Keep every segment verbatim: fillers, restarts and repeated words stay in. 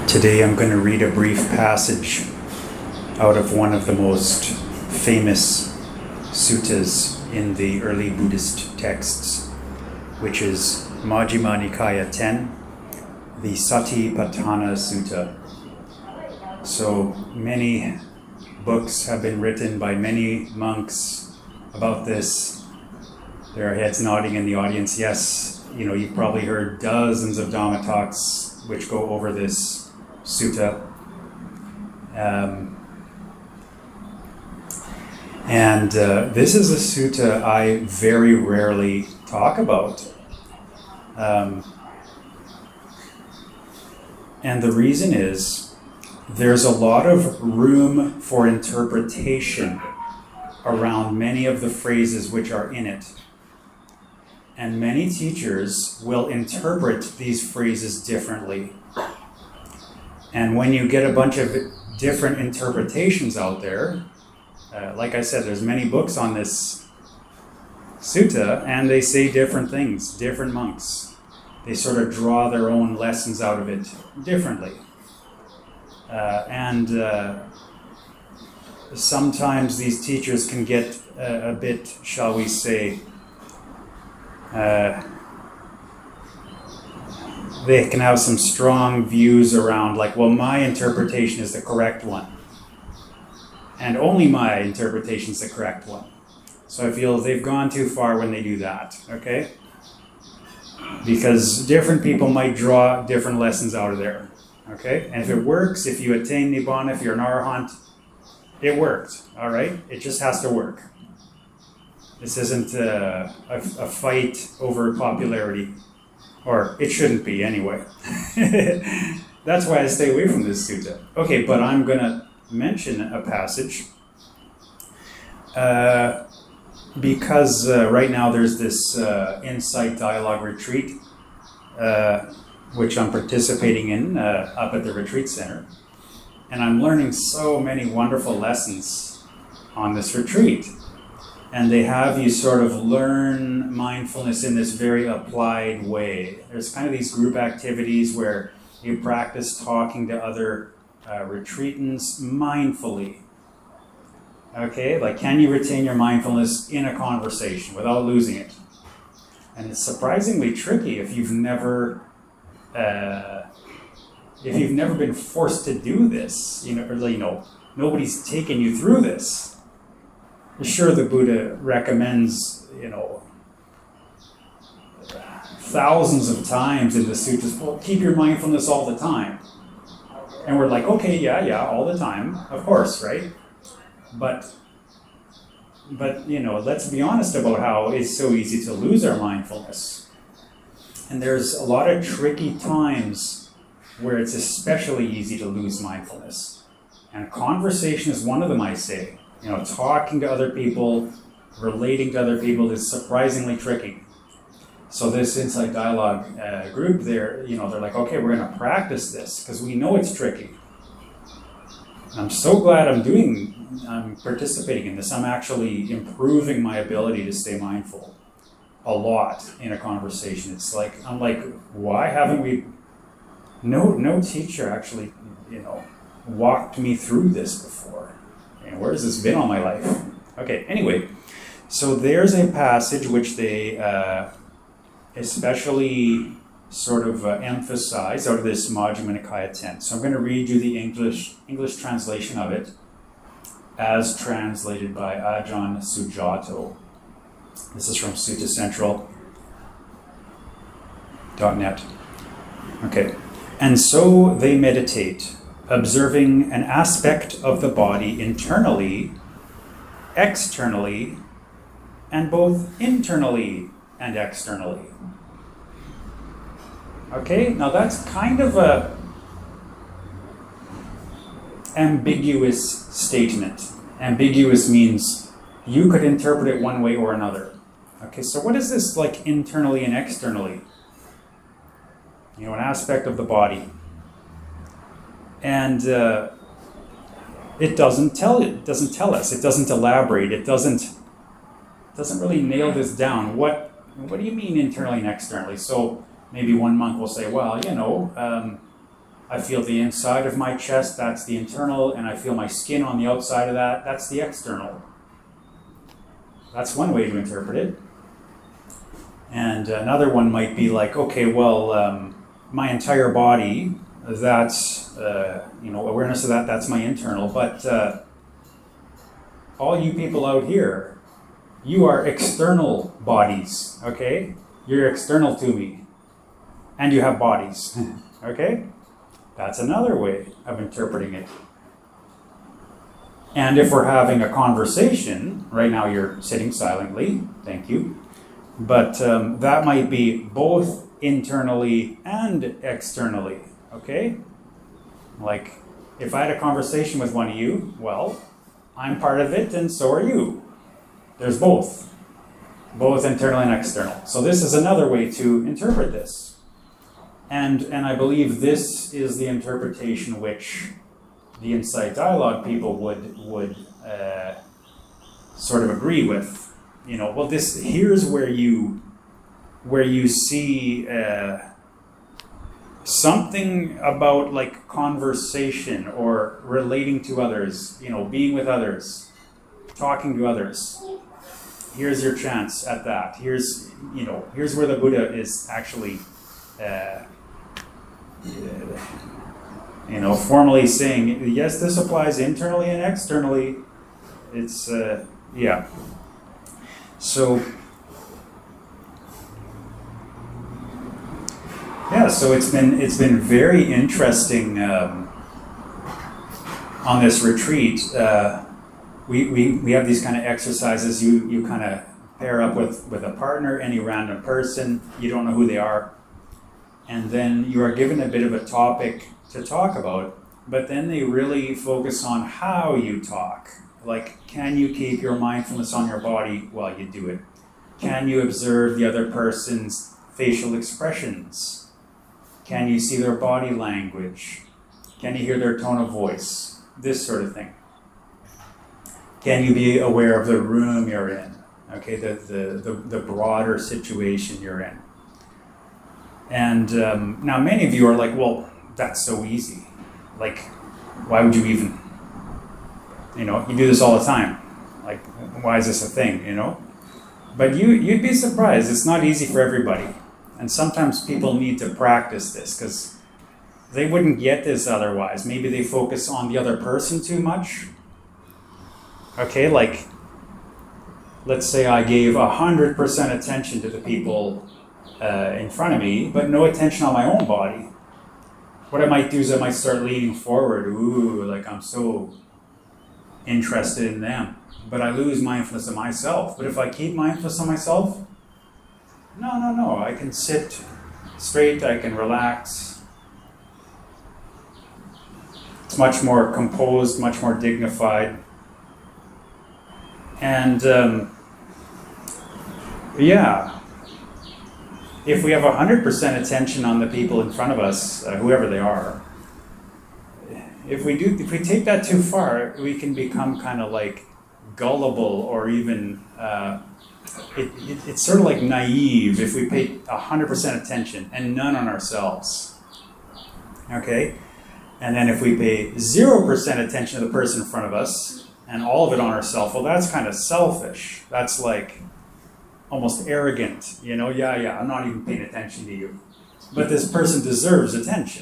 Today I'm going to read a brief passage out of one of the most famous suttas in the early Buddhist texts, which is Majjhima Nikaya ten, the Satipatthana Sutta. So many books have been written by many monks about this. There are heads nodding in the audience. Yes, you know, you've probably heard dozens of Dhamma talks which go over this sutta. Um, and uh, this is a sutta I very rarely talk about. Um, and the reason is there's a lot of room for interpretation around many of the phrases which are in it. And many teachers will interpret these phrases differently. And when you get a bunch of different interpretations out there, uh, like I said, there's many books on this sutta, and they say different things, different monks. They sort of draw their own lessons out of it differently. Uh, and uh, sometimes these teachers can get a, a bit, shall we say, uh, they can have some strong views around, like, well, my interpretation is the correct one. And only my interpretation is the correct one. So I feel they've gone too far when they do that, okay? Because different people might draw different lessons out of there, okay? And if it works, if you attain Nibbana, if you're an Arahant, it worked, all right? It just has to work. This isn't uh, a, a fight over popularity. Or it shouldn't be anyway. That's why I stay away from this sutta. Okay, but I'm going to mention a passage uh, because uh, right now there's this uh, Insight Dialogue retreat, uh, which I'm participating in uh, up at the retreat center. And I'm learning so many wonderful lessons on this retreat. And they have you sort of learn mindfulness in this very applied way. There's kind of these group activities where you practice talking to other uh, retreatants mindfully. Okay, like can you retain your mindfulness in a conversation without losing it? And it's surprisingly tricky if you've never, uh, if you've never been forced to do this. You know, or you know, nobody's taken you through this. Sure, the Buddha recommends, you know, thousands of times in the sutras, well, keep your mindfulness all the time. And we're like, okay, yeah, yeah, all the time, of course, right? But, but you know, let's be honest about how it's so easy to lose our mindfulness. And there's a lot of tricky times where it's especially easy to lose mindfulness. And conversation is one of them, I say. You know, talking to other people, relating to other people is surprisingly tricky. So this Insight Dialogue uh, group, they're, you know, they're like, okay, we're going to practice this because we know it's tricky. And I'm so glad I'm doing, I'm participating in this. I'm actually improving my ability to stay mindful a lot in a conversation. It's like, I'm like, why haven't we, no, no teacher actually, you know, walked me through this before. And where has this been all my life? Okay, anyway, so there's a passage which they uh, especially sort of uh, emphasize out of this Majjhima Nikaya ten. So I'm going to read you the English English translation of it as translated by Ajahn Sujato. This is from Sutta Central dot net. Okay, and so they meditate, observing an aspect of the body internally, externally, and both internally and externally. Okay, now that's kind of a ambiguous statement. Ambiguous means you could interpret it one way or another. Okay, so what is this like internally and externally? You know, an aspect of the body. And uh, it doesn't tell it doesn't tell us. It doesn't elaborate. It doesn't doesn't really nail this down. What what do you mean internally and externally? So maybe one monk will say, well, you know, um, I feel the inside of my chest, that's the internal, and I feel my skin on the outside of that, that's the external. That's one way to interpret it. And another one might be like, okay, well, um, my entire body, that's, uh, you know, awareness of that, that's my internal, but uh, all you people out here, you are external bodies, okay? You're external to me, and you have bodies, okay? That's another way of interpreting it. And if we're having a conversation, right now you're sitting silently, thank you, but um, that might be both internally and externally, okay? Like, if I had a conversation with one of you, well, I'm part of it and so are you. There's both, both internal and external. So this is another way to interpret this. And, and I believe this is the interpretation which the Insight Dialogue people would, would uh, sort of agree with. You know, well, this here's where you, where you see uh, something about like conversation or relating to others, you know, being with others, talking to others. Here's your chance at that. Here's, you know, here's where the Buddha is actually uh, you know, formally saying, yes, this applies internally and externally. It's, uh, yeah. So, yeah, so it's been, it's been very interesting um, on this retreat. Uh, we, we, we have these kind of exercises. You, you kind of pair up with, with a partner, any random person. You don't know who they are. And then you are given a bit of a topic to talk about, but then they really focus on how you talk. Like, can you keep your mindfulness on your body while you do it? Can you observe the other person's facial expressions? Can you see their body language? Can you hear their tone of voice? This sort of thing. Can you be aware of the room you're in? Okay, the, the, the, the broader situation you're in. And um, now many of you are like, well, that's so easy. Like, why would you even, you know, you do this all the time. Like, why is this a thing, you know? But you, you'd be surprised. It's not easy for everybody. And sometimes people need to practice this because they wouldn't get this otherwise. Maybe they focus on the other person too much. Okay, like, let's say I gave one hundred percent attention to the people Uh, in front of me, but no attention on my own body. What I might do is I might start leaning forward. Ooh, like I'm so interested in them. But I lose mindfulness of myself. But if I keep mindfulness of myself, no, no, no. I can sit straight, I can relax. It's much more composed, much more dignified. And um, yeah, if we have one hundred percent attention on the people in front of us, uh, whoever they are, if we do, if we take that too far, we can become kind of like gullible, or even uh, it, it, it's sort of like naive if we pay one hundred percent attention and none on ourselves. Okay, and then if we pay zero percent attention to the person in front of us and all of it on ourselves, well, that's kind of selfish. That's like almost arrogant, you know, yeah, yeah, I'm not even paying attention to you. But this person deserves attention.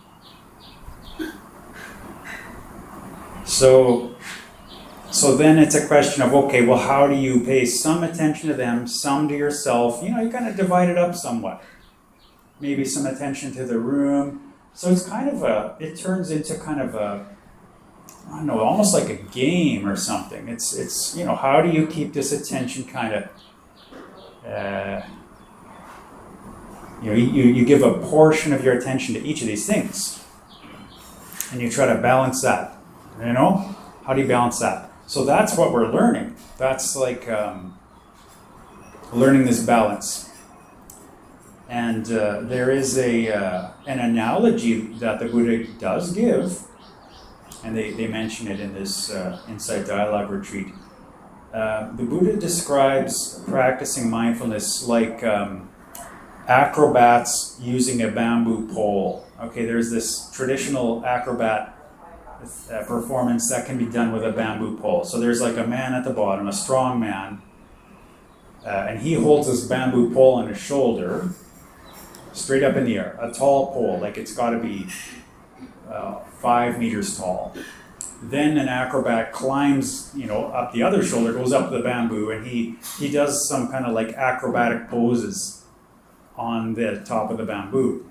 So, so then it's a question of, okay, well, how do you pay some attention to them, some to yourself? You know, you kind of divide it up somewhat. Maybe some attention to the room. So it's kind of a, it turns into kind of a, I don't know, almost like a game or something. It's, it's you know, how do you keep this attention kind of, Uh, you know, you, you give a portion of your attention to each of these things, and you try to balance that. You know, how do you balance that? So that's what we're learning. That's like um, learning this balance. And uh, there is a uh, an analogy that the Buddha does give, and they, they mention it in this uh, Insight Dialogue retreat. Uh, the Buddha describes practicing mindfulness like um, acrobats using a bamboo pole. Okay, there's this traditional acrobat uh, performance that can be done with a bamboo pole. So there's like a man at the bottom, a strong man, uh, and he holds this bamboo pole on his shoulder, straight up in the air, a tall pole, like it's got to be uh, five meters tall. Then an acrobat climbs, you know, up the other shoulder, goes up the bamboo, and he he does some kind of like acrobatic poses on the top of the bamboo,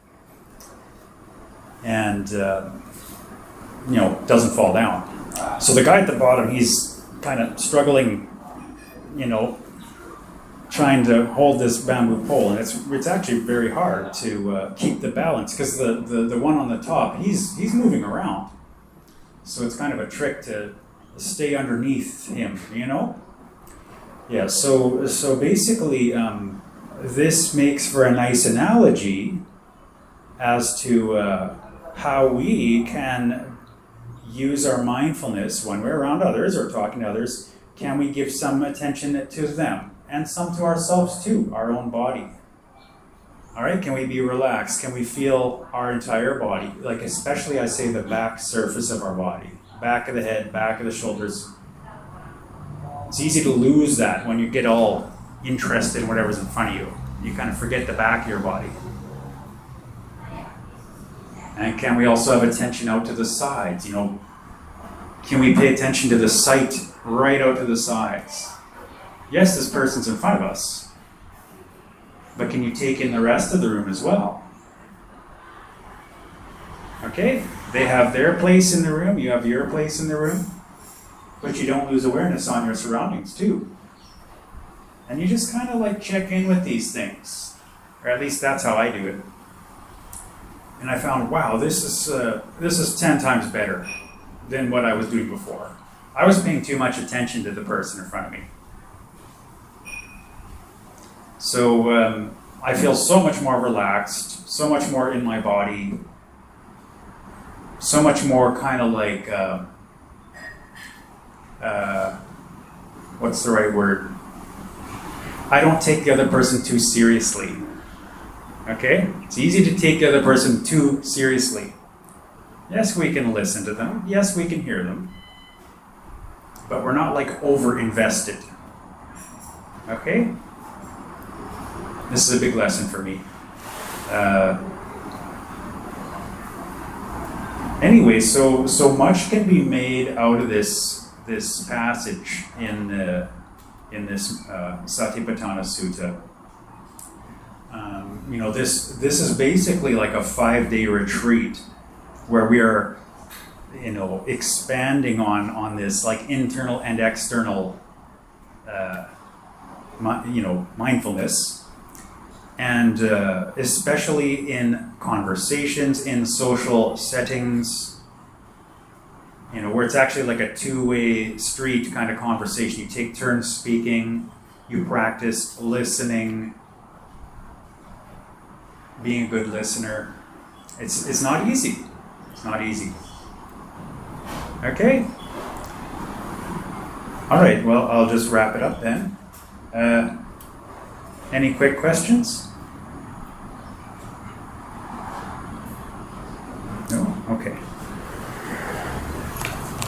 and uh, you know, doesn't fall down. So the guy at the bottom, he's kind of struggling, you know, trying to hold this bamboo pole, and it's it's actually very hard to uh, keep the balance, because the, the the one on the top, he's he's moving around. So it's kind of a trick to stay underneath him, you know? Yeah, so so basically, um, this makes for a nice analogy as to uh, how we can use our mindfulness when we're around others or talking to others. Can we give some attention to them and some to ourselves too, our own body? All right, can we be relaxed? Can we feel our entire body? Like especially, I say, the back surface of our body. Back of the head, back of the shoulders. It's easy to lose that when you get all interested in whatever's in front of you. You kind of forget the back of your body. And can we also have attention out to the sides? You know, can we pay attention to the sight right out to the sides? Yes, this person's in front of us. But can you take in the rest of the room as well? Okay? They have their place in the room, you have your place in the room, but you don't lose awareness on your surroundings too. And you just kind of like check in with these things. Or at least that's how I do it. And I found, wow, this is uh, this is ten times better than what I was doing before. I was paying too much attention to the person in front of me. So um, I feel so much more relaxed, so much more in my body, so much more kind of like, uh, uh, what's the right word? I don't take the other person too seriously. Okay? It's easy to take the other person too seriously. Yes, we can listen to them. Yes, we can hear them. But we're not like over-invested. Okay? This is a big lesson for me. Uh, anyway, so so much can be made out of this this passage in uh, in this uh, Satipatthana Sutta. Um, you know, this this is basically like a five-day retreat where we are, you know, expanding on on this like internal and external, uh, mi- you know, mindfulness. And uh, especially in conversations, in social settings, you know, where it's actually like a two-way street kind of conversation. You take turns speaking, you practice listening, being a good listener. It's it's not easy. It's not easy. Okay? All right, well, I'll just wrap it up then. Uh, any quick questions?